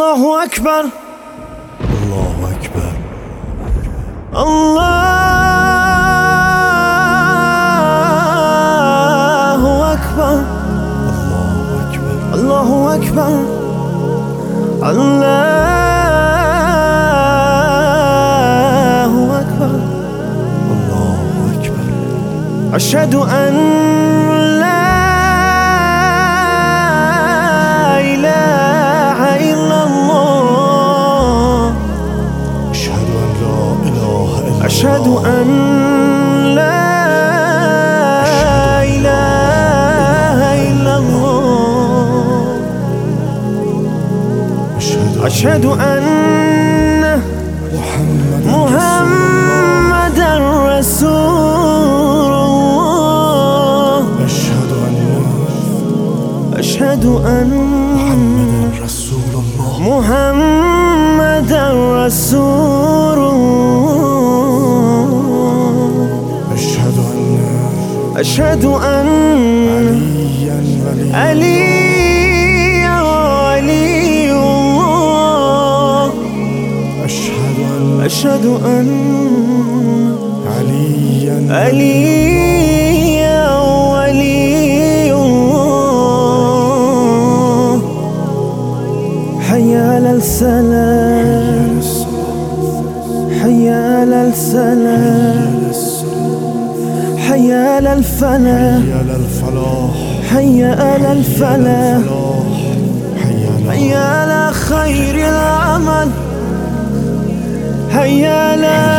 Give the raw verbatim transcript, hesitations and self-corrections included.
الله أكبر الله أكبر الله أكبر الله أكبر الله أكبر الله أكبر أشهد أن لا إله إلا الله أشهد أن لا إله إلا أشهد أن لا إله إلا الله أشهد أن محمد رسول الله أشهد أن محمد رسول الله محمد رسول الله أشهد أن أشهد أن عليا علي ولي الله أشهد أن أشهد أن عليا علي ولي الله حي على السلام حي على السلام حي على الفلاح حي على الفلاح حي على الفلاح حي حي على خير العمل حي على